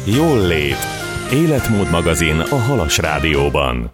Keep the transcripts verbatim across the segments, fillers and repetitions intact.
Jól lét. Életmód magazin a Halas Rádióban.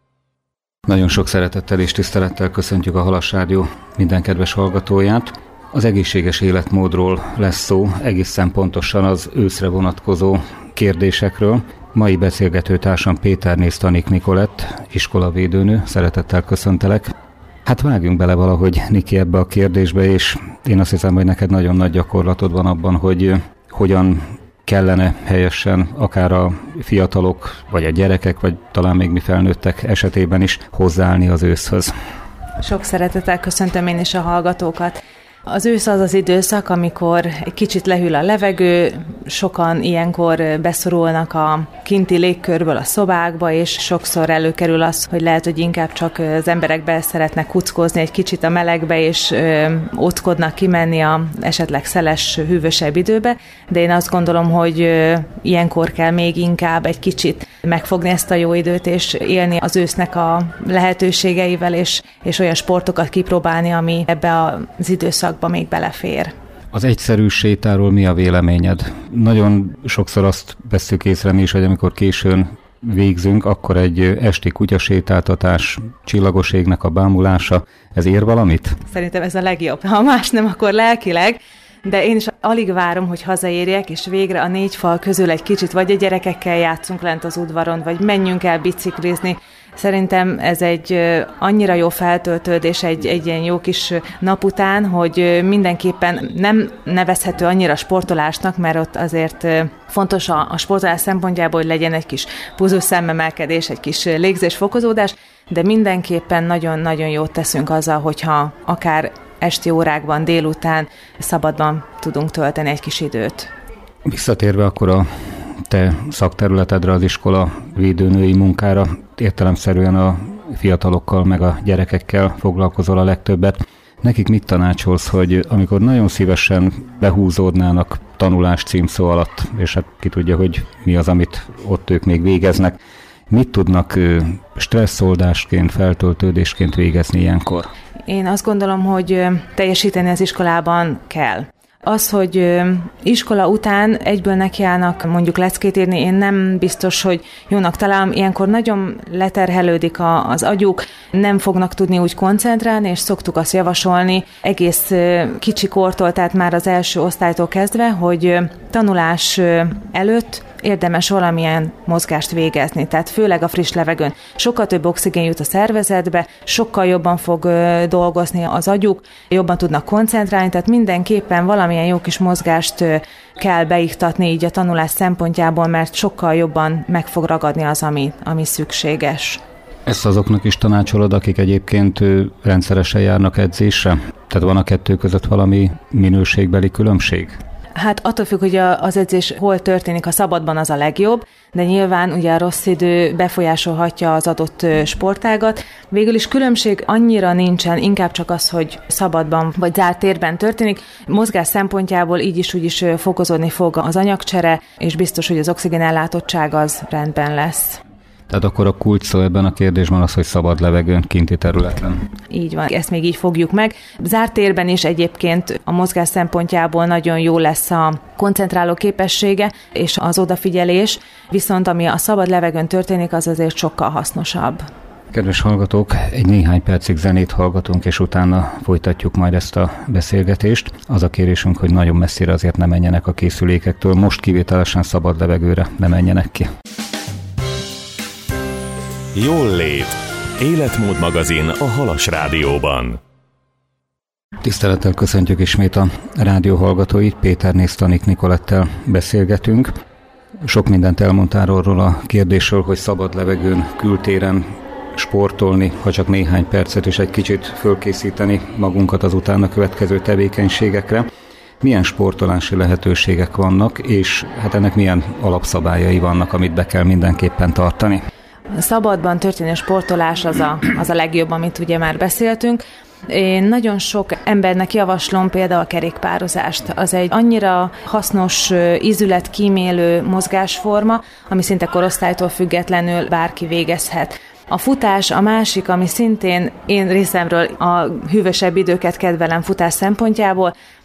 Nagyon sok szeretettel és tisztelettel köszöntjük a Halas Rádió minden kedves hallgatóját. Az egészséges életmódról lesz szó, egészen pontosan az őszre vonatkozó kérdésekről. Mai beszélgetőtársam Péterné Stanik Nikolett, iskolavédőnő. Szeretettel köszöntelek. Hát vágjunk bele valahogy, Niki, ebbe a kérdésbe, és én azt hiszem, hogy neked nagyon nagy gyakorlatod van abban, hogy hogyan kellene helyesen akár a fiatalok, vagy a gyerekek, vagy talán még mi felnőttek esetében is hozzáállni az őszhöz. Sok szeretettel köszöntöm én is a hallgatókat. Az ősz az az időszak, amikor egy kicsit lehűl a levegő, sokan ilyenkor beszorulnak a kinti légkörből a szobákba, és sokszor előkerül az, hogy lehet, hogy inkább csak az emberek szeretnek kuckózni egy kicsit a melegbe, és ö, óckodnak kimenni a esetleg szeles, hűvösebb időbe, de én azt gondolom, hogy ö, ilyenkor kell még inkább egy kicsit megfogni ezt a jó időt, és élni az ősznek a lehetőségeivel, és, és olyan sportokat kipróbálni, ami ebbe az időszakba még belefér. Az egyszerű sétáról mi a véleményed? Nagyon sokszor azt vesszük észre mi is, hogy amikor későn végzünk, akkor egy esti kutyasétáltatás, csillagos égnek a bámulása, ez ér valamit? Szerintem ez a legjobb. Ha más nem, akkor lelkileg. De én is alig várom, hogy hazaérjek, és végre a négy fal közül egy kicsit vagy a gyerekekkel játszunk lent az udvaron, vagy menjünk el biciklizni. Szerintem ez egy annyira jó feltöltődés egy, egy ilyen jó kis nap után, hogy mindenképpen nem nevezhető annyira sportolásnak, mert ott azért fontos a, a sportolás szempontjából, hogy legyen egy kis pulzus szememelkedés, egy kis légzésfokozódás, de mindenképpen nagyon-nagyon jót teszünk azzal, hogyha akár esti órákban, délután szabadban tudunk tölteni egy kis időt. Visszatérve akkor a te szakterületedre, az iskola védőnői munkára, értelemszerűen a fiatalokkal meg a gyerekekkel foglalkozol a legtöbbet. Nekik mit tanácsolsz, hogy amikor nagyon szívesen behúzódnának tanulás címszó alatt, és hát ki tudja, hogy mi az, amit ott ők még végeznek, mit tudnak stresszoldásként, feltöltődésként végezni ilyenkor? Én azt gondolom, hogy teljesíteni az iskolában kell. Az, hogy iskola után egyből nekiállnak mondjuk leckét írni, én nem biztos, hogy jónak találom. Ilyenkor nagyon leterhelődik a, az agyuk, nem fognak tudni úgy koncentrálni, és szoktuk azt javasolni egész kicsi kortól, tehát már az első osztálytól kezdve, hogy tanulás előtt érdemes valamilyen mozgást végezni, tehát főleg a friss levegőn. Sokkal több oxigén jut a szervezetbe, sokkal jobban fog dolgozni az agyuk, jobban tudnak koncentrálni, tehát mindenképpen valamilyen jó kis mozgást kell beiktatni így a tanulás szempontjából, mert sokkal jobban meg fog ragadni az, ami, ami szükséges. Ezt azoknak is tanácsolod, akik egyébként rendszeresen járnak edzésre? Tehát van a kettő között valami minőségbeli különbség? Hát attól függ, hogy az edzés hol történik, ha szabadban az a legjobb, de nyilván ugye a rossz idő befolyásolhatja az adott sportágat. Végül is különbség annyira nincsen, inkább csak az, hogy szabadban vagy zárt térben történik. Mozgás szempontjából így is úgy is fokozódni fog az anyagcsere, és biztos, hogy az oxigénellátottság az rendben lesz. Tehát akkor a kulcs szó ebben a kérdésben az, hogy szabad levegőn, kinti területen. Így van, ezt még így fogjuk meg. Zárt térben is egyébként a mozgás szempontjából nagyon jó lesz a koncentráló képessége és az odafigyelés, viszont ami a szabad levegőn történik, az azért sokkal hasznosabb. Kedves hallgatók, egy néhány percig zenét hallgatunk, és utána folytatjuk majd ezt a beszélgetést. Az a kérésünk, hogy nagyon messzire azért ne menjenek a készülékektől, most kivételesen szabad levegőre ne menjenek ki. Jól lét. Életmód magazin a Halas Rádióban. Tisztelettel köszöntjük ismét a rádió hallgatóit, Péterné Stanik Nikolettel beszélgetünk. Sok mindent elmondtál arról a kérdésről, hogy szabad levegőn, kültéren sportolni, ha csak néhány percet, és egy kicsit fölkészíteni magunkat az utána következő tevékenységekre. Milyen sportolási lehetőségek vannak, és hát ennek milyen alapszabályai vannak, amit be kell mindenképpen tartani? A szabadban történő sportolás az a, az a legjobb, amit ugye már beszéltünk. Én nagyon sok embernek javaslom például a kerékpározást. Az egy annyira hasznos, ízületkímélő mozgásforma, ami szinte korosztálytól függetlenül bárki végezhet. A futás a másik, ami szintén én részemről a hűvösebb időket kedvelem futás szempontjából,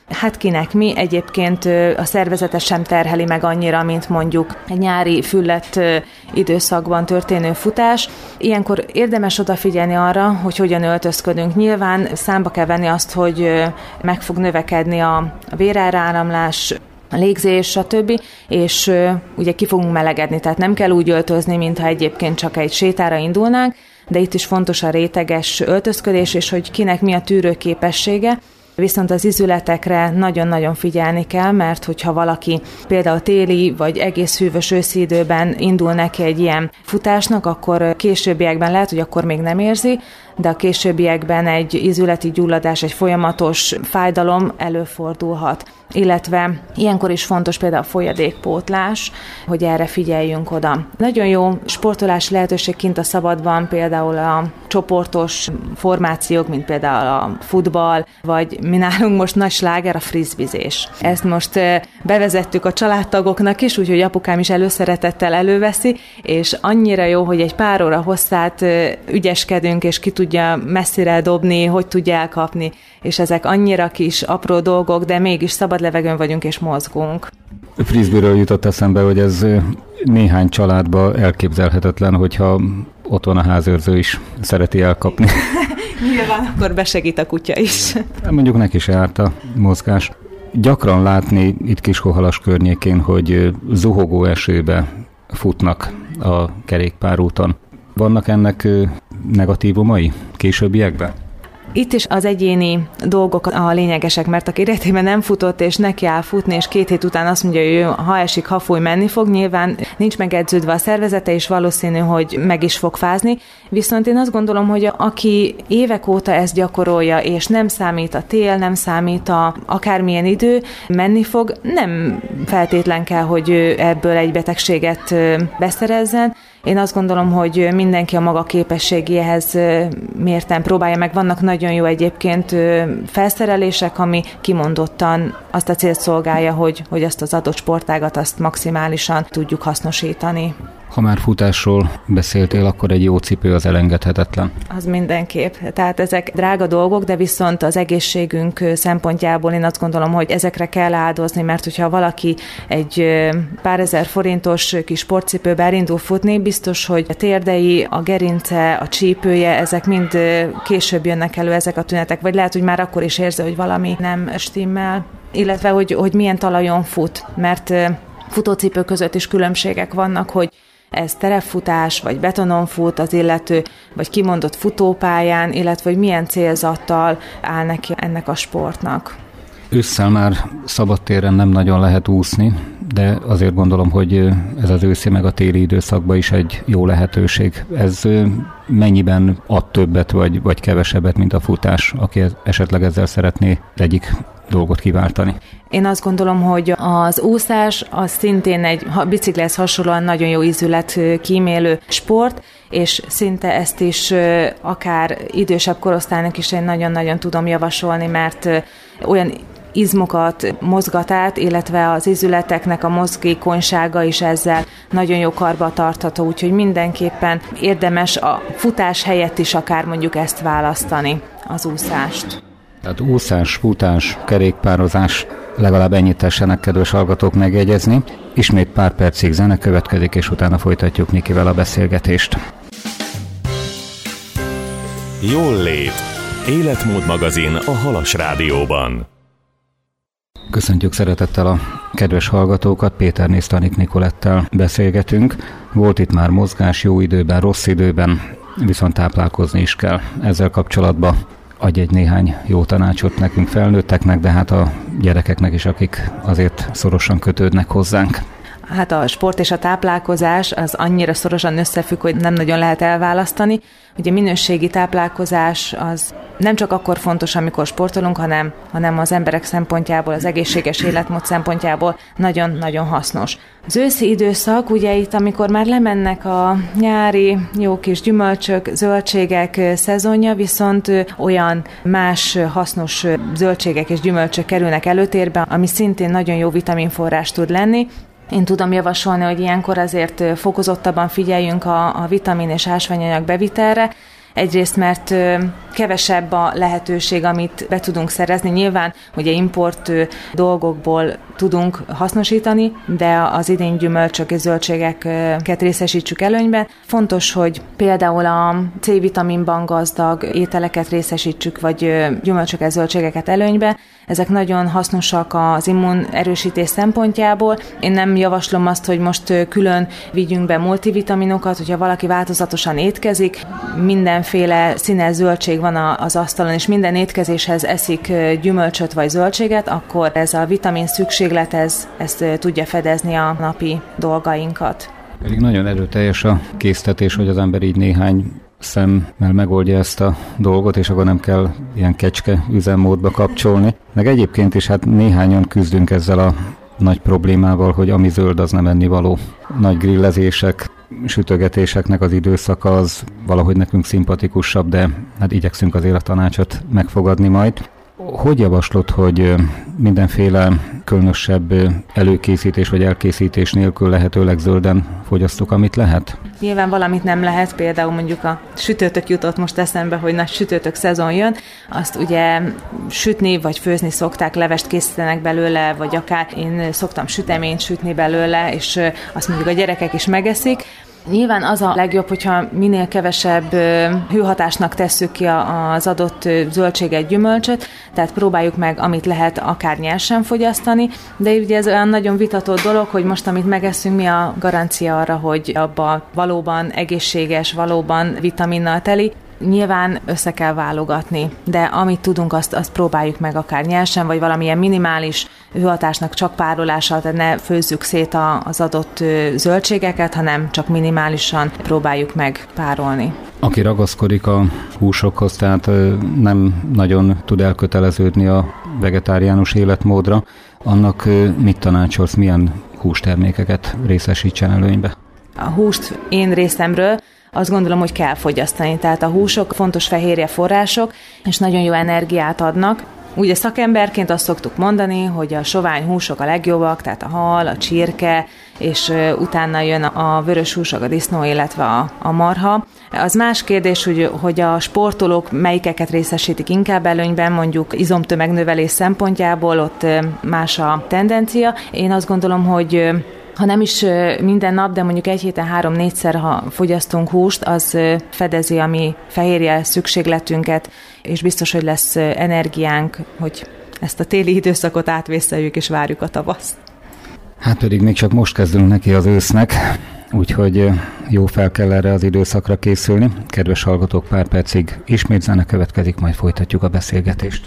Hát kinek mi, egyébként a szervezetet sem terheli meg annyira, mint mondjuk egy nyári füllett időszakban történő futás. Ilyenkor érdemes odafigyelni arra, hogy hogyan öltözködünk. Nyilván számba kell venni azt, hogy meg fog növekedni a véráramlás, a légzés, stb. És ugye ki fogunk melegedni, tehát nem kell úgy öltözni, mintha egyébként csak egy sétára indulnánk, de itt is fontos a réteges öltözködés, és hogy kinek mi a tűrőképessége. Viszont az izületekre nagyon-nagyon figyelni kell, mert hogyha valaki például téli vagy egész hűvös őszi időben indul neki egy ilyen futásnak, akkor későbbiekben lehet, hogy akkor még nem érzi, de a későbbiekben egy izületi gyulladás, egy folyamatos fájdalom előfordulhat. Illetve ilyenkor is fontos például a folyadékpótlás, hogy erre figyeljünk oda. Nagyon jó sportolási lehetőség kint a szabadban, például a csoportos formációk, mint például a futball, vagy mi nálunk most nagy sláger a frisbizés. Ezt most bevezettük a családtagoknak is, úgyhogy apukám is előszeretettel előveszi, és annyira jó, hogy egy pár óra hosszát ügyeskedünk, és ki tudja messzire dobni, hogy tudja elkapni, és ezek annyira kis, apró dolgok, de mégis szabad levegőn vagyunk és mozgunk. Frisbeeről jutott eszembe, hogy ez néhány családban elképzelhetetlen, hogyha ott van a házőrző is szereti elkapni. Nyilván akkor besegít a kutya is. Mondjuk neki se árt a mozgás. Gyakran látni itt Kiskohalas környékén, hogy zuhogó esőbe futnak a kerékpárúton. Vannak ennek negatívumai későbbiekben? Itt is az egyéni dolgok a lényegesek, mert aki életében nem futott, és neki áll futni, és két hét után azt mondja, hogy ő, ha esik, ha fúj, menni fog, nyilván nincs megedződve a szervezete, és valószínű, hogy meg is fog fázni. Viszont én azt gondolom, hogy aki évek óta ezt gyakorolja, és nem számít a tél, nem számít a akármilyen idő, menni fog, nem feltétlen kell, hogy ő ebből egy betegséget beszerezzen. Én azt gondolom, hogy mindenki a maga képességéhez mérten próbálja meg. Vannak nagyon jó egyébként felszerelések, ami kimondottan azt a célt szolgálja, hogy, hogy azt az adott sportágat azt maximálisan tudjuk hasznosítani. Ha már futásról beszéltél, akkor egy jó cipő az elengedhetetlen. Az mindenképp. Tehát ezek drága dolgok, de viszont az egészségünk szempontjából én azt gondolom, hogy ezekre kell áldozni, mert hogyha valaki egy pár ezer forintos kis sportcipőbe elindul futni, biztos, hogy a térdei, a gerince, a csípője, ezek mind később jönnek elő ezek a tünetek, vagy lehet, hogy már akkor is érzi, hogy valami nem stimmel. Illetve, hogy, hogy milyen talajon fut, mert futócipő között is különbségek vannak, hogy ez terepfutás, vagy betonon fut az illető, vagy kimondott futópályán, illetve hogy milyen célzattal áll neki ennek a sportnak. Ősszel már szabadtéren nem nagyon lehet úszni, de azért gondolom, hogy ez az őszi meg a téli időszakban is egy jó lehetőség. Ez mennyiben ad többet vagy, vagy kevesebbet, mint a futás, aki esetleg ezzel szeretné egyik dolgot kiváltani? Én azt gondolom, hogy az úszás az szintén egy biciklihez hasonlóan nagyon jó ízület kímélő sport, és szinte ezt is akár idősebb korosztálynak is én nagyon-nagyon tudom javasolni, mert olyan izmokat mozgat át, illetve az izületeknek a mozgékonysága is ezzel nagyon jó karba tartható, úgyhogy mindenképpen érdemes a futás helyett is akár mondjuk ezt választani, az úszást. Tehát úszás, futás, kerékpározás, legalább ennyit tessenek, kedves hallgatók, megjegyezni. Ismét pár percig zene következik, és utána folytatjuk Nikivel a beszélgetést. Jól lét. Életmód magazin a Halas Rádióban. Köszöntjük szeretettel a kedves hallgatókat, Péterné Stanik Nikolettel beszélgetünk. Volt itt már mozgás jó időben, rossz időben, viszont táplálkozni is kell. Ezzel kapcsolatban adj egy néhány jó tanácsot nekünk felnőtteknek, de hát a gyerekeknek is, akik azért szorosan kötődnek hozzánk. Hát a sport és a táplálkozás az annyira szorosan összefügg, hogy nem nagyon lehet elválasztani. Ugye minőségi táplálkozás az nem csak akkor fontos, amikor sportolunk, hanem, hanem az emberek szempontjából, az egészséges életmód szempontjából nagyon-nagyon hasznos. Az őszi időszak, ugye itt, amikor már lemennek a nyári jó kis gyümölcsök, zöldségek szezonja, viszont olyan más hasznos zöldségek és gyümölcsök kerülnek előtérbe, ami szintén nagyon jó vitaminforrás tud lenni. Én tudom javasolni, hogy ilyenkor azért fokozottabban figyeljünk a, a vitamin és ásványanyag bevitelre. Egyrészt, mert kevesebb a lehetőség, amit be tudunk szerezni. Nyilván ugye import dolgokból tudunk hasznosítani, de az idén gyümölcsök és zöldségeket részesítsük előnyben. Fontos, hogy például a C-vitaminban gazdag ételeket részesítsük, vagy gyümölcsöket, zöldségeket előnybe. Ezek nagyon hasznosak az immunerősítés szempontjából. Én nem javaslom azt, hogy most külön vigyünk be multivitaminokat, hogyha valaki változatosan étkezik, mindenféle színes zöldség van az asztalon, és minden étkezéshez eszik gyümölcsöt vagy zöldséget, akkor ez a vitamin szükséglet, ez, ezt tudja fedezni a napi dolgainkat. Pedig nagyon erőteljes a késztetés, hogy az ember így néhány szemmel megoldja ezt a dolgot, és akkor nem kell ilyen kecske üzemmódba kapcsolni. Meg egyébként is hát néhányan küzdünk ezzel a nagy problémával, hogy ami zöld, az nem ennivaló. Nagy grillezések, sütögetéseknek az időszaka az valahogy nekünk szimpatikusabb, de hát igyekszünk azért a tanácsot megfogadni majd. Hogy javaslod, hogy mindenféle különösebb előkészítés vagy elkészítés nélkül lehetőleg zölden fogyasztok, amit lehet? Nyilván valamit nem lehet, például mondjuk a sütőtök jutott most eszembe, hogy nagy sütőtök szezon jön, azt ugye sütni vagy főzni szokták, levest készítenek belőle, vagy akár én szoktam süteményt sütni belőle, és azt mondjuk a gyerekek is megeszik. Nyilván az a legjobb, hogyha minél kevesebb hőhatásnak tesszük ki az adott zöldséget, gyümölcsöt, tehát próbáljuk meg, amit lehet, akár nyersen fogyasztani, de ugye ez olyan nagyon vitatott dolog, hogy most, amit megeszünk, mi a garancia arra, hogy abban valóban egészséges, valóban vitaminnal teli. Nyilván össze kell válogatni, de amit tudunk, azt, azt próbáljuk meg akár nyersen, vagy valamilyen minimális hőhatásnak csak párolással, tehát ne főzzük szét az adott zöldségeket, hanem csak minimálisan próbáljuk meg párolni. Aki ragaszkodik a húsokhoz, tehát nem nagyon tud elköteleződni a vegetáriánus életmódra, annak mit tanácsolsz, milyen hústermékeket részesítsen előnybe? A húst én részemről azt gondolom, hogy kell fogyasztani. Tehát a húsok fontos fehérje források, és nagyon jó energiát adnak. Ugye szakemberként azt szoktuk mondani, hogy a sovány húsok a legjobbak, tehát a hal, a csirke, és utána jön a vörös húsok, a disznó, illetve a, a marha. Az más kérdés, hogy, hogy a sportolók melyikeket részesítik inkább előnyben, mondjuk izomtömegnövelés szempontjából, ott más a tendencia. Én azt gondolom, hogy ha nem is minden nap, de mondjuk egy héten három-négyszer, ha fogyasztunk húst, az fedezi a mi fehérje szükségletünket, és biztos, hogy lesz energiánk, hogy ezt a téli időszakot átvészeljük, és várjuk a tavaszt. Hát pedig még csak most kezdünk neki az ősznek, úgyhogy jó fel kell erre az időszakra készülni. Kedves hallgatók, pár percig ismét zene következik, majd folytatjuk a beszélgetést.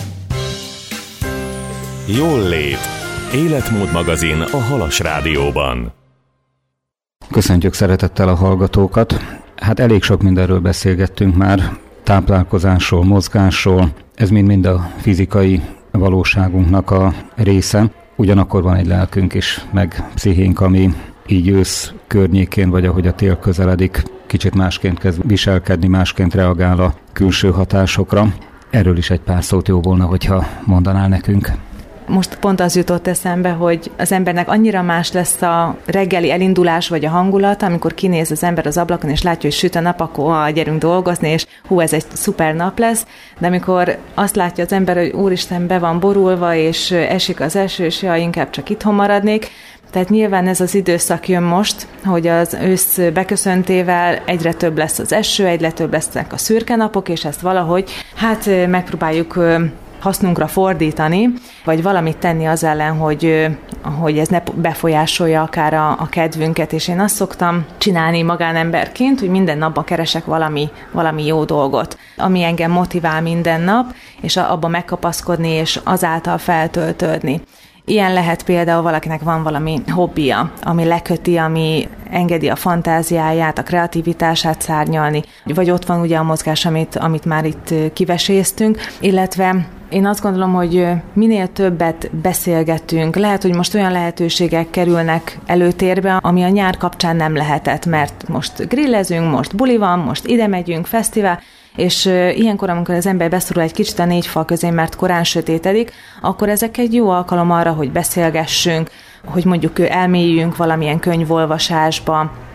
Jól lét. Életmód magazin a Halas Rádióban. Köszöntjük szeretettel a hallgatókat. Hát elég sok mindenről beszélgettünk már, táplálkozásról, mozgásról. Ez mind-mind a fizikai valóságunknak a része. Ugyanakkor van egy lelkünk is, meg pszichénk, ami így ősz környékén, vagy ahogy a tél közeledik, kicsit másként kezd viselkedni, másként reagál a külső hatásokra. Erről is egy pár szót jó volna, hogyha mondanál nekünk. Most pont az jutott eszembe, hogy az embernek annyira más lesz a reggeli elindulás vagy a hangulat, amikor kinéz az ember az ablakon, és látja, hogy süt a nap, akkor ah, gyerünk dolgozni, és hú, ez egy szuper nap lesz, de amikor azt látja az ember, hogy úristen, be van borulva, és esik az eső, és ja, inkább csak itthon maradnék. Tehát nyilván ez az időszak jön most, hogy az ősz beköszöntével egyre több lesz az eső, egyre több lesznek a szürke napok, és ezt valahogy hát megpróbáljuk hasznunkra fordítani, vagy valamit tenni az ellen, hogy, hogy ez ne befolyásolja akár a, a kedvünket, és én azt szoktam csinálni magánemberként, hogy minden napban keresek valami, valami jó dolgot, ami engem motivál minden nap, és abba megkapaszkodni, és azáltal feltöltődni. Ilyen lehet például, valakinek van valami hobbija, ami leköti, ami engedi a fantáziáját, a kreativitását szárnyalni, vagy ott van ugye a mozgás, amit, amit már itt kiveséztünk, illetve én azt gondolom, hogy minél többet beszélgetünk, lehet, hogy most olyan lehetőségek kerülnek előtérbe, ami a nyár kapcsán nem lehetett, mert most grillezünk, most buli van, most ide megyünk, fesztivál, és ilyenkor, amikor az ember beszorul egy kicsit a négy fal közé, mert korán sötétedik, akkor ezek egy jó alkalom arra, hogy beszélgessünk, hogy mondjuk elmélyüljünk valamilyen könyvolvasásba,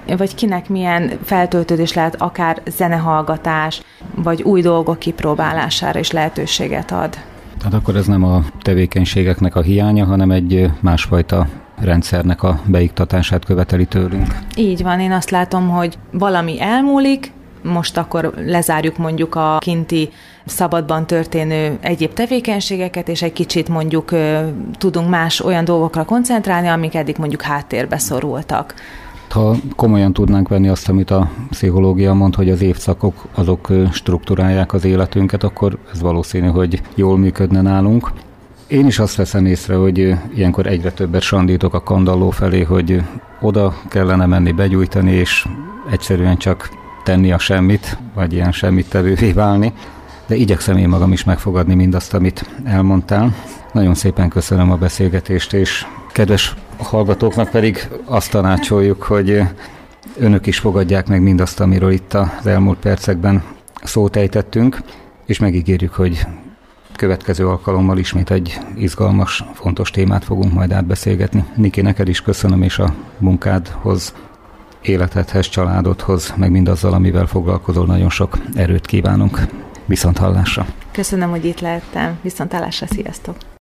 vagy kinek milyen feltöltődés lehet, akár zenehallgatás, vagy új dolgok kipróbálására is lehetőséget ad. Tehát akkor ez nem a tevékenységeknek a hiánya, hanem egy másfajta rendszernek a beiktatását követeli tőlünk. Így van, én azt látom, hogy valami elmúlik, most akkor lezárjuk mondjuk a kinti szabadban történő egyéb tevékenységeket, és egy kicsit mondjuk tudunk más olyan dolgokra koncentrálni, amik eddig mondjuk háttérbe szorultak. Ha komolyan tudnánk venni azt, amit a pszichológia mond, hogy az évszakok azok strukturálják az életünket, akkor ez valószínű, hogy jól működne nálunk. Én is azt veszem észre, hogy ilyenkor egyre többet sandítok a kandalló felé, hogy oda kellene menni begyújtani, és egyszerűen csak tenni a semmit, vagy ilyen semmit tevővé válni. De igyekszem én magam is megfogadni mindazt, amit elmondtál. Nagyon szépen köszönöm a beszélgetést, és kedves hallgatóknak pedig azt tanácsoljuk, hogy önök is fogadják meg mindazt, amiről itt az elmúlt percekben szót ejtettünk, és megígérjük, hogy következő alkalommal ismét egy izgalmas, fontos témát fogunk majd átbeszélgetni. Niki, neked is köszönöm, és a munkádhoz, életedhez, családodhoz, meg mindazzal, amivel foglalkozol, nagyon sok erőt kívánunk. Viszont hallásra! Köszönöm, hogy itt lehettem. Viszont hallásra, sziasztok!